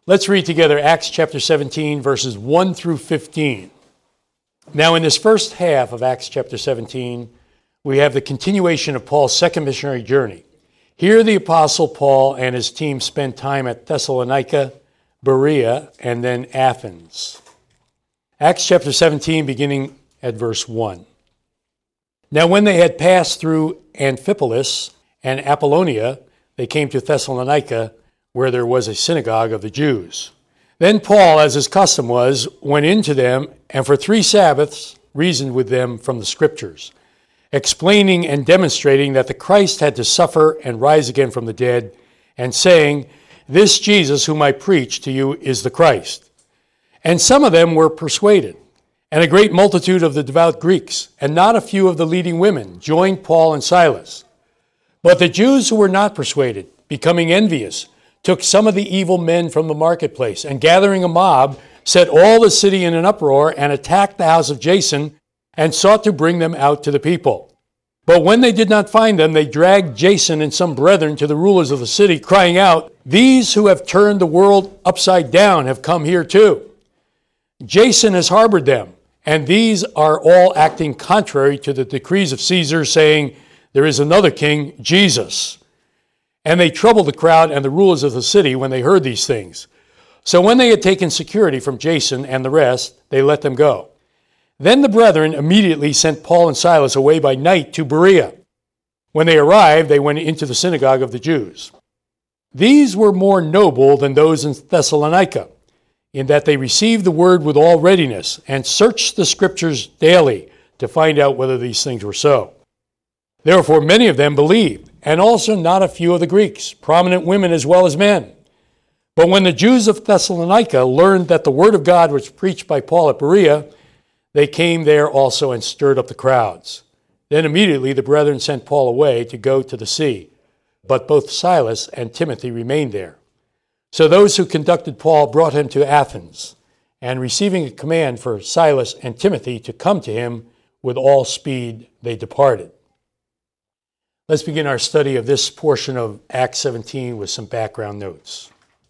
Let's read together Acts chapter 17, verses 1 through 15. Now, in this first half of Acts chapter 17, we have the continuation of Paul's second missionary journey. Here, the Apostle Paul and his team spent time at Thessalonica, Berea, and then Athens. Acts chapter 17, beginning at verse 1. Now, when they had passed through Amphipolis and Apollonia, they came to Thessalonica, where there was a synagogue of the Jews. Then Paul, as his custom was, went into them, and for 3 Sabbaths reasoned with them from the Scriptures, explaining and demonstrating that the Christ had to suffer and rise again from the dead, and saying, "This Jesus whom I preach to you is the Christ." And some of them were persuaded, and a great multitude of the devout Greeks, and not a few of the leading women, joined Paul and Silas. But the Jews who were not persuaded, becoming envious, took some of the evil men from the marketplace, and gathering a mob, set all the city in an uproar, and attacked the house of Jason, and sought to bring them out to the people. But when they did not find them, they dragged Jason and some brethren to the rulers of the city, crying out, "These who have turned the world upside down have come here too. Jason has harbored them, and these are all acting contrary to the decrees of Caesar, saying, 'There is another king, Jesus.' And they troubled the crowd and the rulers of the city when they heard these things. So when they had taken security from Jason and the rest, they let them go. Then the brethren immediately sent Paul and Silas away by night to Berea. When they arrived, they went into the synagogue of the Jews. These were more noble than those in Thessalonica, in that they received the word with all readiness and searched the Scriptures daily to find out whether these things were so. Therefore many of them believed, and also not a few of the Greeks, prominent women as well as men. But when the Jews of Thessalonica learned that the word of God was preached by Paul at Berea, they came there also and stirred up the crowds. Then immediately the brethren sent Paul away to go to the sea, but both Silas and Timothy remained there. So those who conducted Paul brought him to Athens, and receiving a command for Silas and Timothy to come to him with all speed, they departed. Let's begin our study of this portion of Acts 17 with some background notes.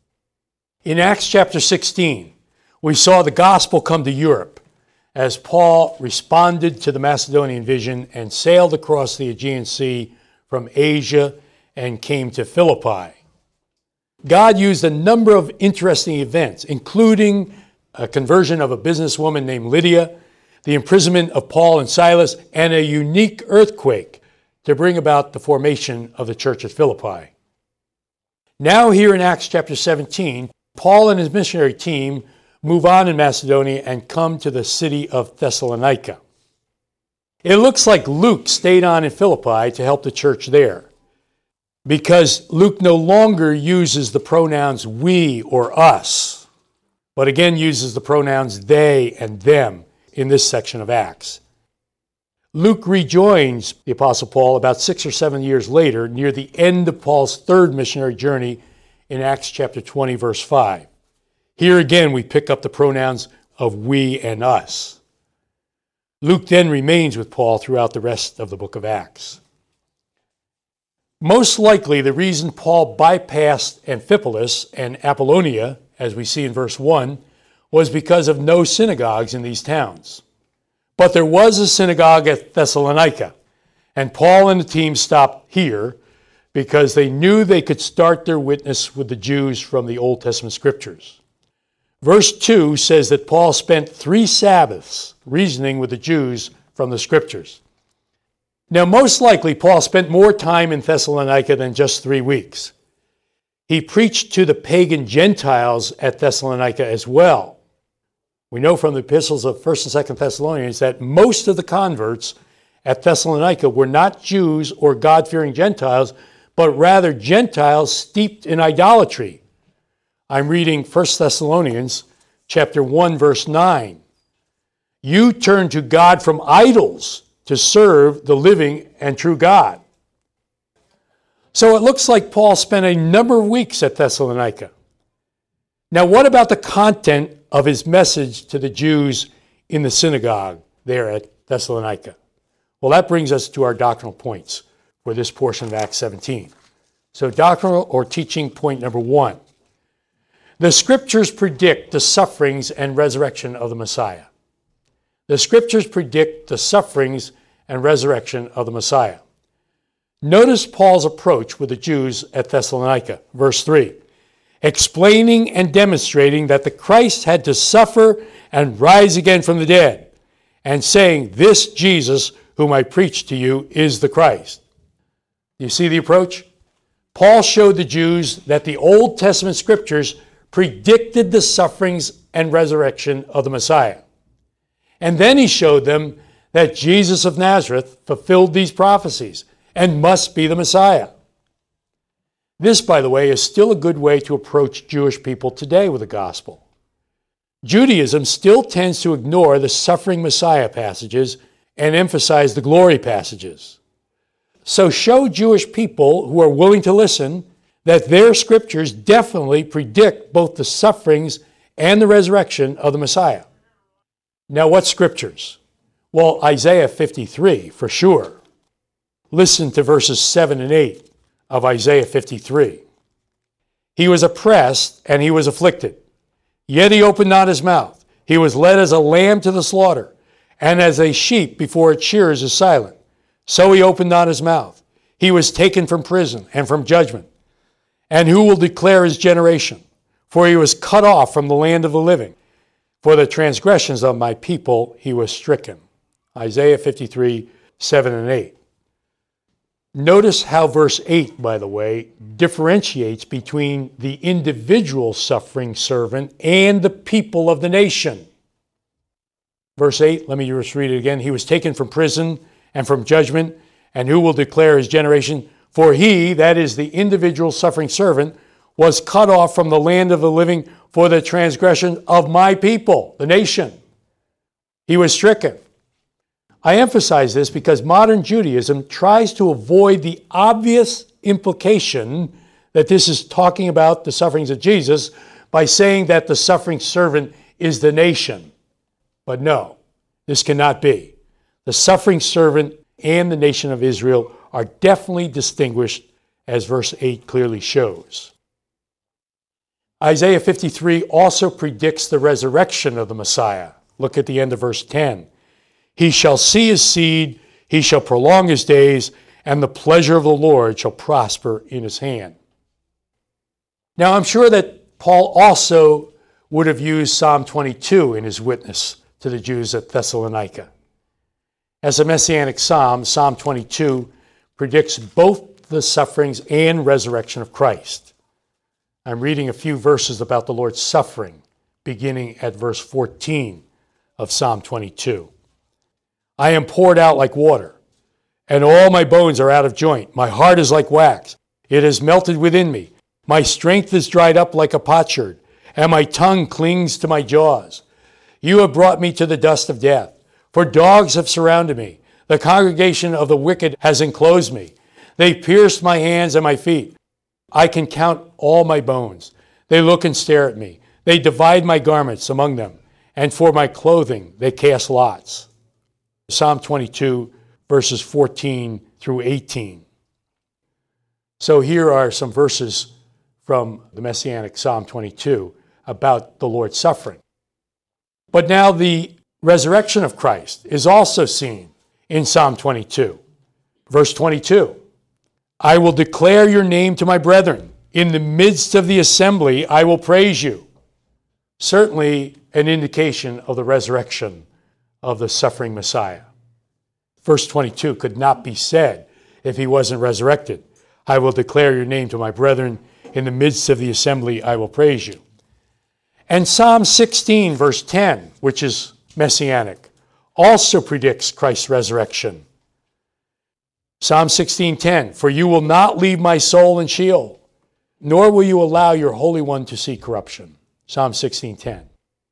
In Acts chapter 16, we saw the gospel come to Europe as Paul responded to the Macedonian vision and sailed across the Aegean Sea from Asia and came to Philippi. God used a number of interesting events, including a conversion of a businesswoman named Lydia, the imprisonment of Paul and Silas, and a unique earthquake to bring about the formation of the church at Philippi. Now here in Acts chapter 17, Paul and his missionary team move on in Macedonia and come to the city of Thessalonica. It looks like Luke stayed on in Philippi to help the church there, because Luke no longer uses the pronouns we or us, but again uses the pronouns they and them in this section of Acts. Luke rejoins the Apostle Paul about 6 or 7 years later, near the end of Paul's third missionary journey in Acts chapter 20, verse 5. Here again we pick up the pronouns of we and us. Luke then remains with Paul throughout the rest of the book of Acts. Most likely the reason Paul bypassed Amphipolis and Apollonia, as we see in verse 1, was because of no synagogues in these towns. But there was a synagogue at Thessalonica, and Paul and the team stopped here because they knew they could start their witness with the Jews from the Old Testament Scriptures. Verse 2 says that Paul spent 3 Sabbaths reasoning with the Jews from the Scriptures. Now, most likely, Paul spent more time in Thessalonica than just 3 weeks. He preached to the pagan Gentiles at Thessalonica as well. We know from the epistles of 1st and 2nd Thessalonians that most of the converts at Thessalonica were not Jews or God-fearing Gentiles, but rather Gentiles steeped in idolatry. I'm reading 1 Thessalonians chapter 1, verse 9. You turn to God from idols to serve the living and true God. So it looks like Paul spent a number of weeks at Thessalonica. Now, what about the content of his message to the Jews in the synagogue there at Thessalonica? Well, that brings us to our doctrinal points for this portion of Acts 17. So doctrinal or teaching point number 1. The Scriptures predict the sufferings and resurrection of the Messiah. The Scriptures predict the sufferings and resurrection of the Messiah. Notice Paul's approach with the Jews at Thessalonica, verse 3, explaining and demonstrating that the Christ had to suffer and rise again from the dead, and saying, "This Jesus whom I preach to you is the Christ." You see the approach? Paul showed the Jews that the Old Testament Scriptures predicted the sufferings and resurrection of the Messiah. And then he showed them that Jesus of Nazareth fulfilled these prophecies and must be the Messiah. This, by the way, is still a good way to approach Jewish people today with the gospel. Judaism still tends to ignore the suffering Messiah passages and emphasize the glory passages. So show Jewish people who are willing to listen that their Scriptures definitely predict both the sufferings and the resurrection of the Messiah. Now, what Scriptures? Well, Isaiah 53, for sure. Listen to verses 7 and 8 of Isaiah 53. He was oppressed and he was afflicted, yet he opened not his mouth. He was led as a lamb to the slaughter, and as a sheep before its shearers is silent, so he opened not his mouth. He was taken from prison and from judgment. And who will declare his generation? For he was cut off from the land of the living. For the transgressions of my people he was stricken. Isaiah 53, 7 and 8. Notice how verse 8, by the way, differentiates between the individual suffering servant and the people of the nation. Verse 8, let me just read it again. He was taken from prison and from judgment, and who will declare his generation? For he, that is the individual suffering servant, was cut off from the land of the living for the transgression of my people, the nation. He was stricken. I emphasize this because modern Judaism tries to avoid the obvious implication that this is talking about the sufferings of Jesus by saying that the suffering servant is the nation. But no, this cannot be. The suffering servant and the nation of Israel are definitely distinguished, as verse 8 clearly shows. Isaiah 53 also predicts the resurrection of the Messiah. Look at the end of verse 10. He shall see his seed, he shall prolong his days, and the pleasure of the Lord shall prosper in his hand. Now, I'm sure that Paul also would have used Psalm 22 in his witness to the Jews at Thessalonica. As a messianic psalm, Psalm 22 predicts both the sufferings and resurrection of Christ. I'm reading a few verses about the Lord's suffering, beginning at verse 14 of Psalm 22. I am poured out like water, and all my bones are out of joint. My heart is like wax. It has melted within me. My strength is dried up like a potsherd, and my tongue clings to my jaws. You have brought me to the dust of death, for dogs have surrounded me. The congregation of the wicked has enclosed me. They pierced my hands and my feet. I can count all my bones. They look and stare at me. They divide my garments among them, and for my clothing they cast lots. Psalm 22, verses 14 through 18. So here are some verses from the Messianic Psalm 22 about the Lord's suffering. But now the resurrection of Christ is also seen in Psalm 22. Verse 22, I will declare your name to my brethren. In the midst of the assembly, I will praise you. Certainly an indication of the resurrection of the suffering Messiah. Verse 22 could not be said if he wasn't resurrected. I will declare your name to my brethren. In the midst of the assembly, I will praise you. And Psalm 16, verse 10, which is messianic, also predicts Christ's resurrection. Psalm 16:10, for you will not leave my soul in Sheol, nor will you allow your Holy One to see corruption. Psalm 16:10.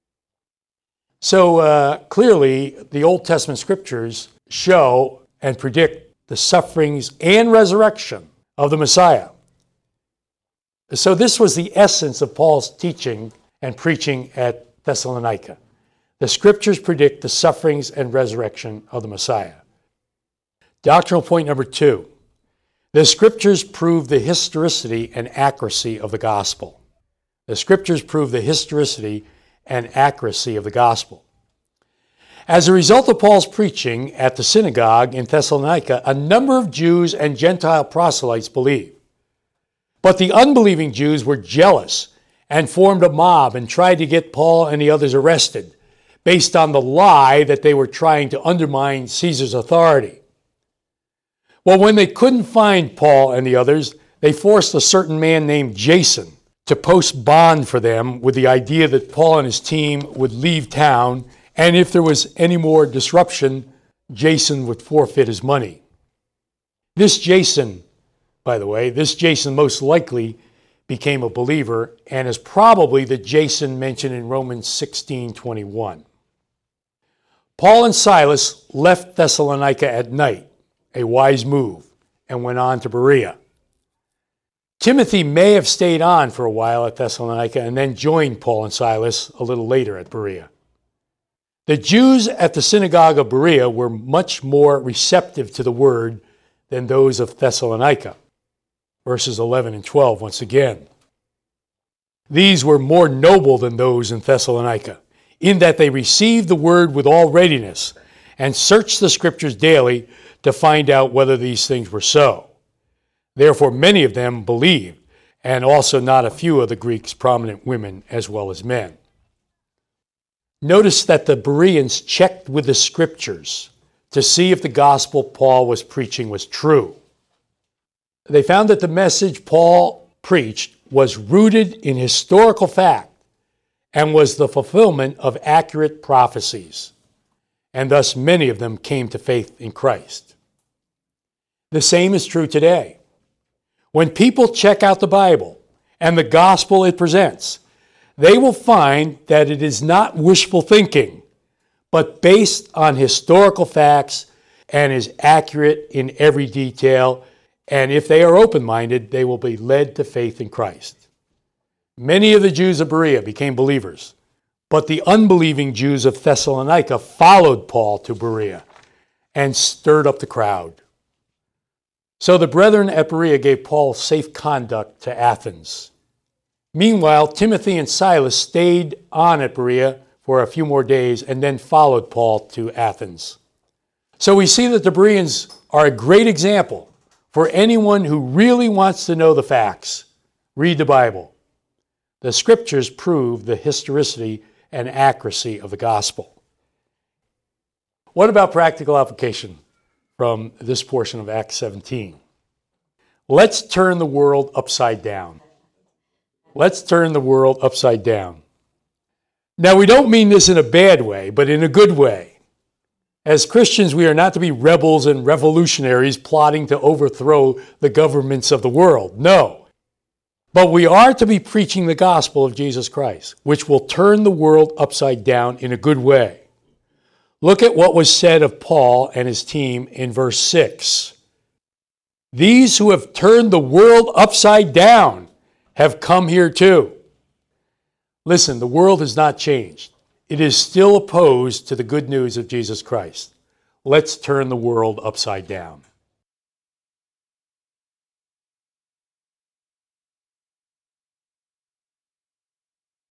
So clearly, the Old Testament scriptures show and predict the sufferings and resurrection of the Messiah. So this was the essence of Paul's teaching and preaching at Thessalonica. The scriptures predict the sufferings and resurrection of the Messiah. Doctrinal point number 2. The scriptures prove the historicity and accuracy of the gospel. The scriptures prove the historicity and accuracy of the gospel. As a result of Paul's preaching at the synagogue in Thessalonica, a number of Jews and Gentile proselytes believed. But the unbelieving Jews were jealous and formed a mob and tried to get Paul and the others arrested based on the lie that they were trying to undermine Caesar's authority. Well, when they couldn't find Paul and the others, they forced a certain man named Jason to post bond for them with the idea that Paul and his team would leave town, and if there was any more disruption, Jason would forfeit his money. This Jason, by the way, most likely became a believer and is probably the Jason mentioned in Romans 16:21. Paul and Silas left Thessalonica at night, a wise move, and went on to Berea. Timothy may have stayed on for a while at Thessalonica and then joined Paul and Silas a little later at Berea. The Jews at the synagogue of Berea were much more receptive to the word than those of Thessalonica. Verses 11 and 12 once again. These were more noble than those in Thessalonica, in that they received the word with all readiness and searched the scriptures daily to find out whether these things were so. Therefore, many of them believed, and also not a few of the Greeks' prominent women as well as men. Notice that the Bereans checked with the scriptures to see if the gospel Paul was preaching was true. They found that the message Paul preached was rooted in historical fact and was the fulfillment of accurate prophecies, and thus many of them came to faith in Christ. The same is true today. When people check out the Bible and the gospel it presents, they will find that it is not wishful thinking, but based on historical facts and is accurate in every detail. And if they are open-minded, they will be led to faith in Christ. Many of the Jews of Berea became believers, but the unbelieving Jews of Thessalonica followed Paul to Berea and stirred up the crowd. So the brethren at Berea gave Paul safe conduct to Athens. Meanwhile, Timothy and Silas stayed on at Berea for a few more days and then followed Paul to Athens. So we see that the Bereans are a great example for anyone who really wants to know the facts. Read the Bible. The scriptures prove the historicity and accuracy of the gospel. What about practical application from this portion of Acts 17? Let's turn the world upside down. Let's turn the world upside down. Now, we don't mean this in a bad way, but in a good way. As Christians, we are not to be rebels and revolutionaries plotting to overthrow the governments of the world. No. But we are to be preaching the gospel of Jesus Christ, which will turn the world upside down in a good way. Look at what was said of Paul and his team in verse 6. These who have turned the world upside down have come here too. Listen, the world has not changed. It is still opposed to the good news of Jesus Christ. Let's turn the world upside down.